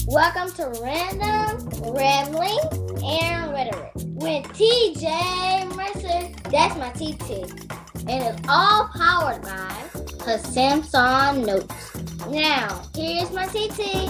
Welcome to Random, Rambling, and Rhetoric with TJ Mercer. That's my TT. And it's all powered by her Samsung Notes. Now, here's my TT.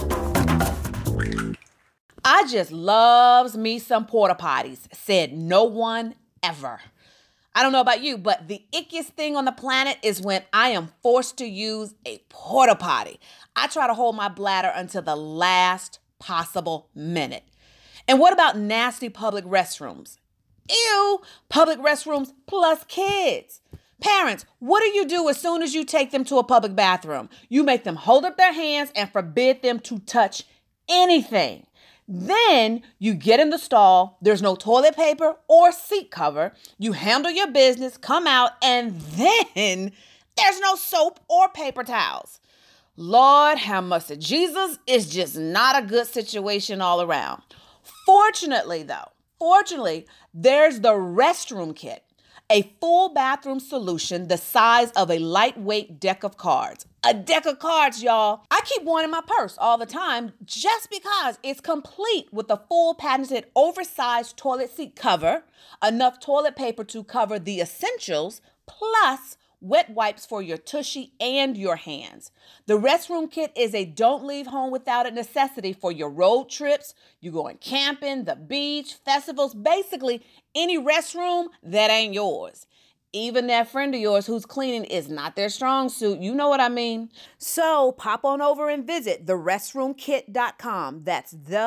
I just loves me some porta potties, said no one ever. I don't know about you, but the ickiest thing on the planet is when I am forced to use a porta potty. I try to hold my bladder until the last possible minute. And what about nasty public restrooms? Ew, public restrooms plus kids. Parents, what do you do as soon as you take them to a public bathroom? You make them hold up their hands and forbid them to touch anything. Then you get in the stall, there's no toilet paper or seat cover, you handle your business, come out, and then there's no soap or paper towels. Lord have mercy, Jesus is just not a good situation all around. Fortunately, there's the restroom kit, a full bathroom solution the size of a lightweight deck of cards. A deck of cards, y'all. I keep one in my purse all the time just because it's complete with a full patented oversized toilet seat cover, enough toilet paper to cover the essentials, plus wet wipes for your tushy and your hands. The restroom kit is a don't leave home without it necessity for your road trips, you going camping, the beach, festivals, basically any restroom that ain't yours. Even that friend of yours who's cleaning is not their strong suit. You know what I mean? So pop on over and visit therestroomkit.com. That's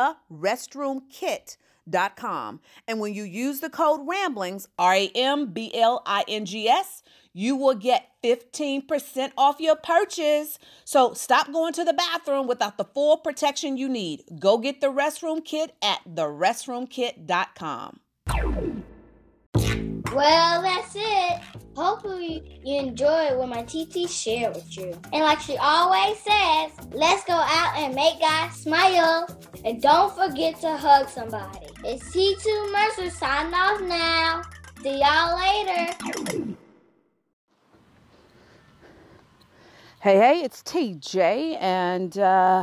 therestroomkit.com. And when you use the code RAMBLINGS, RAMBLINGS, you will get 15% off your purchase. So stop going to the bathroom without the full protection you need. Go get the restroom kit at therestroomkit.com. Well, that's it. Hopefully you enjoyed what my TT shared with you. And like she always says, let's go out and make God smile. And don't forget to hug somebody. It's T2 Mercer signing off now. See y'all later. Hey, it's TJ, and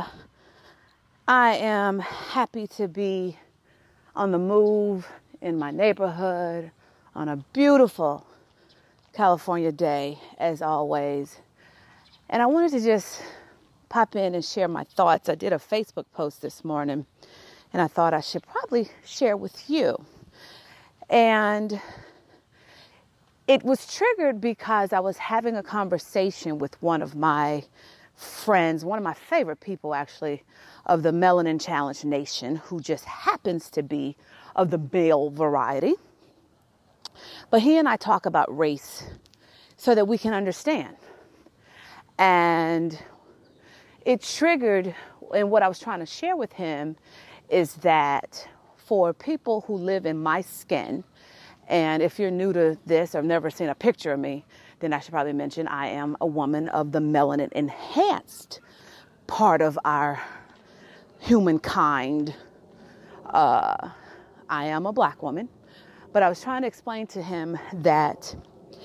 I am happy to be on the move in my neighborhood on a beautiful California day, as always. And I wanted to just pop in and share my thoughts. I did a Facebook post this morning, and I thought I should probably share with you. And it was triggered because I was having a conversation with one of my friends, one of my favorite people, actually, of the Melanin Challenge Nation, who just happens to be of the male variety. But he and I talk about race so that we can understand. And it triggered, and what I was trying to share with him is that for people who live in my skin, and if you're new to this or have never seen a picture of me, then I should probably mention I am a woman of the melanin enhanced part of our humankind. I am a black woman. But I was trying to explain to him that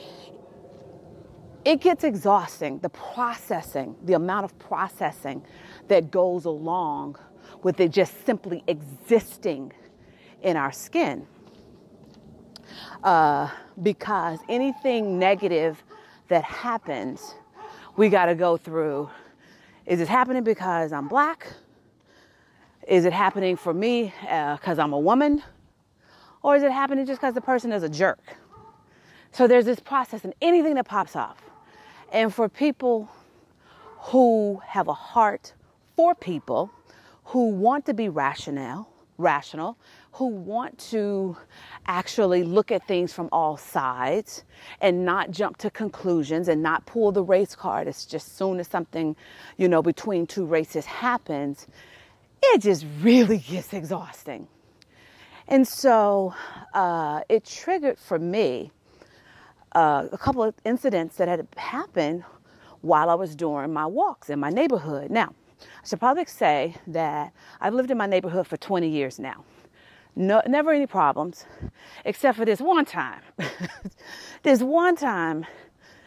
it gets exhausting, the processing, the amount of processing that goes along with it just simply existing in our skin. Because anything negative that happens, we got to go through. Is it happening because I'm black? Is it happening for me because I'm a woman? Or is it happening just because the person is a jerk? So there's this process in anything that pops off. And for people who have a heart for people, who want to be rational, who want to actually look at things from all sides and not jump to conclusions and not pull the race card as just soon as something, between two races happens, it just really gets exhausting. And so it triggered for me a couple of incidents that had happened while I was doing my walks in my neighborhood. Now, I should probably say that I've lived in my neighborhood for 20 years now. No, never any problems, except for this one time. This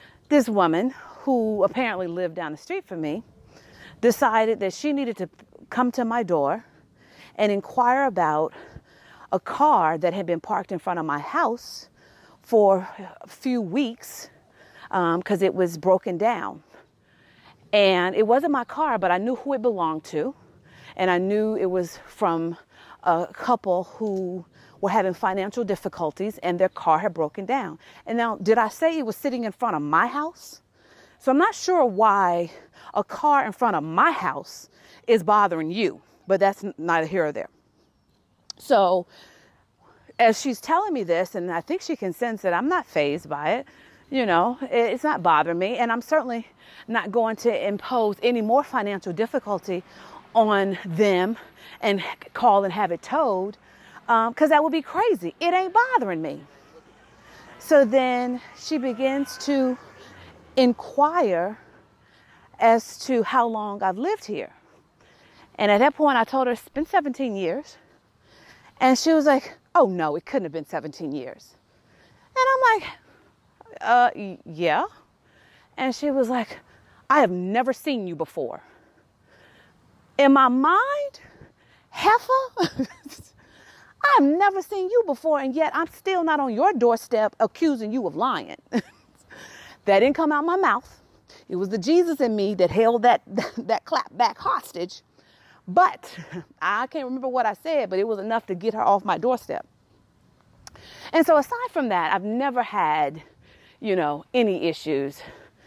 woman who apparently lived down the street from me decided that she needed to come to my door and inquire about a car that had been parked in front of my house for a few weeks because it was broken down. And it wasn't my car, but I knew who it belonged to. And I knew it was from a couple who were having financial difficulties and their car had broken down. And now, did I say it was sitting in front of my house? So I'm not sure why a car in front of my house is bothering you, but that's neither here or there. So as she's telling me this, and I think she can sense that I'm not fazed by it, you know, it's not bothering me. And I'm certainly not going to impose any more financial difficulty on them and call and have it towed, because that would be crazy. It ain't bothering me. So then she begins to inquire as to how long I've lived here. And at that point, I told her it's been 17 years. And she was like, oh, no, it couldn't have been 17 years. And I'm like, yeah. And she was like, I have never seen you before. In my mind, heifer, I've never seen you before, and yet I'm still not on your doorstep accusing you of lying. That didn't come out my mouth. It was the Jesus in me that held that clap back hostage. But I can't remember what I said, but it was enough to get her off my doorstep. And so aside from that, I've never had, you know, any issues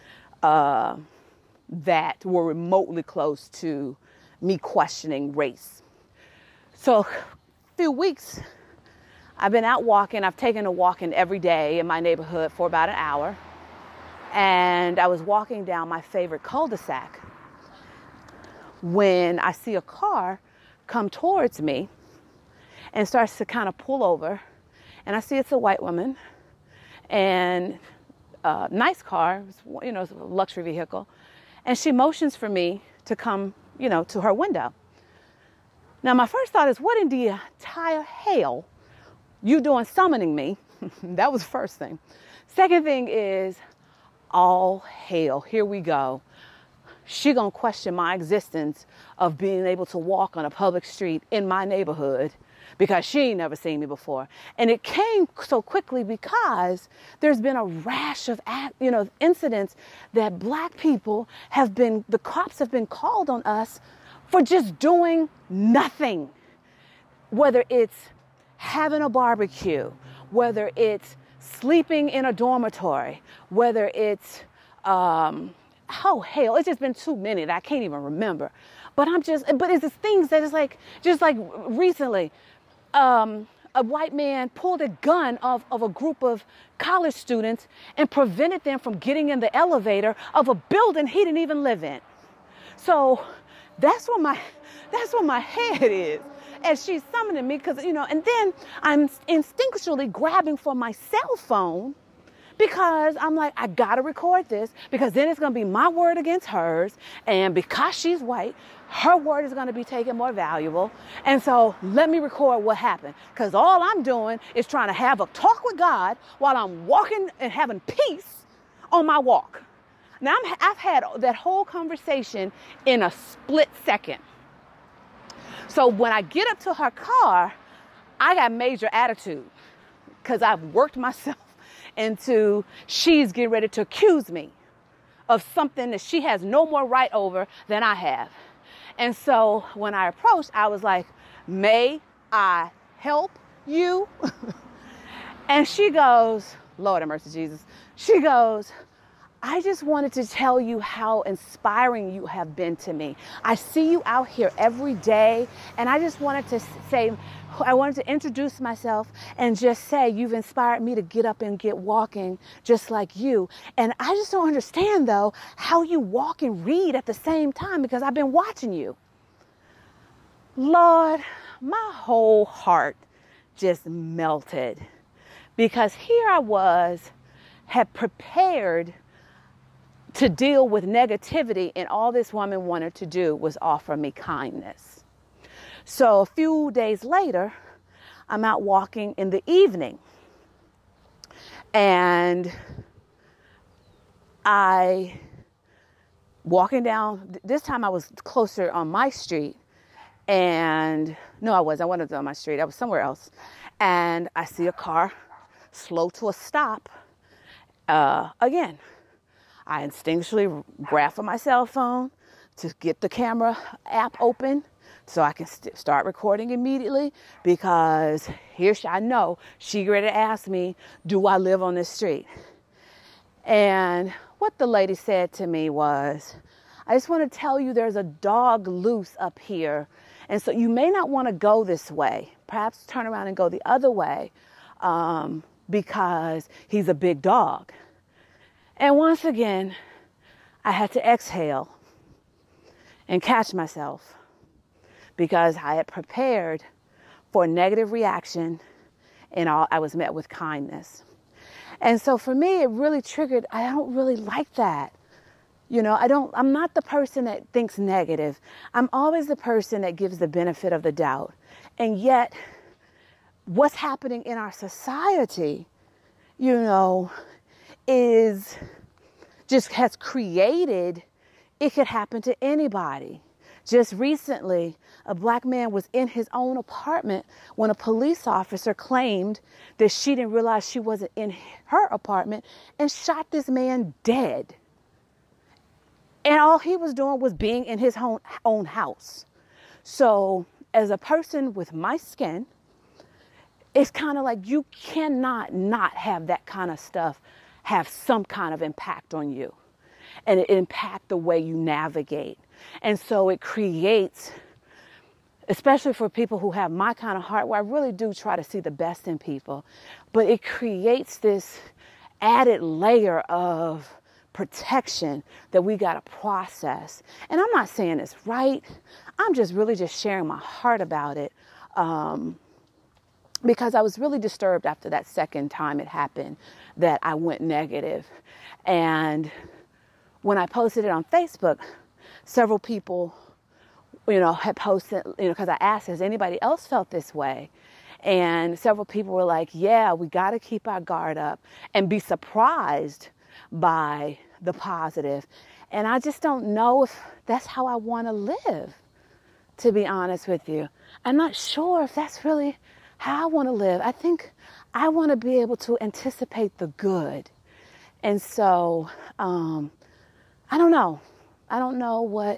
that were remotely close to me questioning race. So a few weeks, I've been out walking. I've taken a walking every day in my neighborhood for about an hour. And I was walking down my favorite cul-de-sac when I see a car come towards me and starts to kind of pull over. And I see it's a white woman and a nice car, you know, it's a luxury vehicle. And she motions for me to come, you know, to her window. Now, my first thought is, what in the entire hell you doing summoning me? That was the first thing. Second thing is, all hell, here we go. She gonna question my existence of being able to walk on a public street in my neighborhood because she ain't never seen me before. And it came so quickly because there's been a rash of, you know, incidents that black people the cops have been called on us for just doing nothing. Whether it's having a barbecue, whether it's sleeping in a dormitory, whether it's, oh hell, it's just been too many that I can't even remember. But it's the things that is like, just like recently, a white man pulled a gun of a group of college students and prevented them from getting in the elevator of a building he didn't even live in. So that's where my head is as she's summoning me, because, you know, and then I'm instinctually grabbing for my cell phone because I'm like, I gotta record this because then it's gonna be my word against hers. And because she's white, her word is gonna be taken more valuable. And so let me record what happened, because all I'm doing is trying to have a talk with God while I'm walking and having peace on my walk. Now I've had that whole conversation in a split second. So when I get up to her car, I got major attitude because I've worked myself into she's getting ready to accuse me of something that she has no more right over than I have. And so when I approached, I was like, may I help you? And she goes, Lord have mercy, Jesus. She goes, I just wanted to tell you how inspiring you have been to me. I see you out here every day, and I just wanted to say, I wanted to introduce myself and just say you've inspired me to get up and get walking just like you. And I just don't understand, though, how you walk and read at the same time, because I've been watching you. Lord, my whole heart just melted, because here I was, had prepared to deal with negativity, and all this woman wanted to do was offer me kindness. So a few days later, I'm out walking in the evening, and walking down, this time I was closer on my street, And no, I wasn't on my street. I was somewhere else. And I see a car slow to a stop. Again, I instinctually grab for my cell phone to get the camera app open so I can start recording immediately, because I know she ready to ask me, do I live on this street? And what the lady said to me was, I just want to tell you there's a dog loose up here. And so you may not want to go this way. Perhaps turn around and go the other way, because he's a big dog. And once again, I had to exhale and catch myself, because I had prepared for a negative reaction, and I was met with kindness. And so for me, it really triggered. I don't really like that. I'm not the person that thinks negative. I'm always the person that gives the benefit of the doubt. And yet, what's happening in our society, is just has created, it could happen to anybody. Just recently, a black man was in his own apartment when a police officer claimed that she didn't realize she wasn't in her apartment and shot this man dead. And all he was doing was being in his own house. So as a person with my skin, it's kind of like you cannot not have that kind of stuff have some kind of impact on you, and it impact the way you navigate. And so it creates, especially for people who have my kind of heart, where I really do try to see the best in people, but it creates this added layer of protection that we got to process. And I'm not saying it's right. I'm just sharing my heart about it. Because I was really disturbed after that second time it happened that I went negative. And when I posted it on Facebook, several people, had posted, because I asked, has anybody else felt this way? And several people were like, yeah, we got to keep our guard up and be surprised by the positive. And I just don't know if that's how I want to live, to be honest with you. I'm not sure if that's really how I want to live. I think I want to be able to anticipate the good. And so, I don't know. I don't know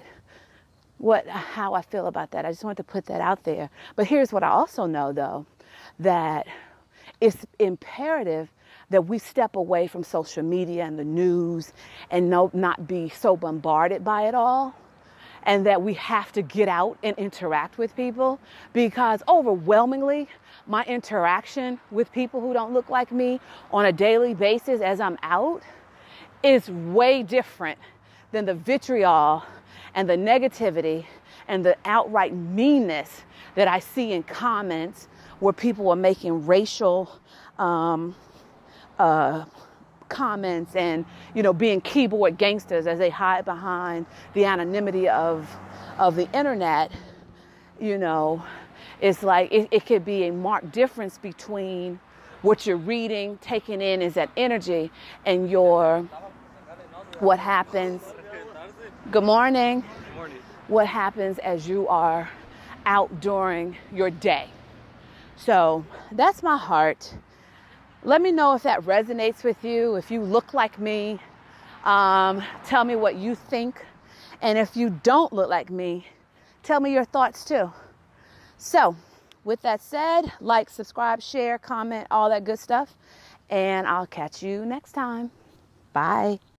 how I feel about that. I just wanted to put that out there. But here's what I also know, though, that it's imperative that we step away from social media and the news and not be so bombarded by it all. And that we have to get out and interact with people, because overwhelmingly, my interaction with people who don't look like me on a daily basis as I'm out is way different than the vitriol and the negativity and the outright meanness that I see in comments where people are making racial comments and, being keyboard gangsters as they hide behind the anonymity of the internet. It's like it could be a marked difference between what you're reading, taking in is that energy, and what happens. Good morning. Good morning. What happens as you are out during your day. So that's my heart. Let me know if that resonates with you. If you look like me, tell me what you think. And if you don't look like me, tell me your thoughts too. So with that said, like, subscribe, share, comment, all that good stuff. And I'll catch you next time. Bye.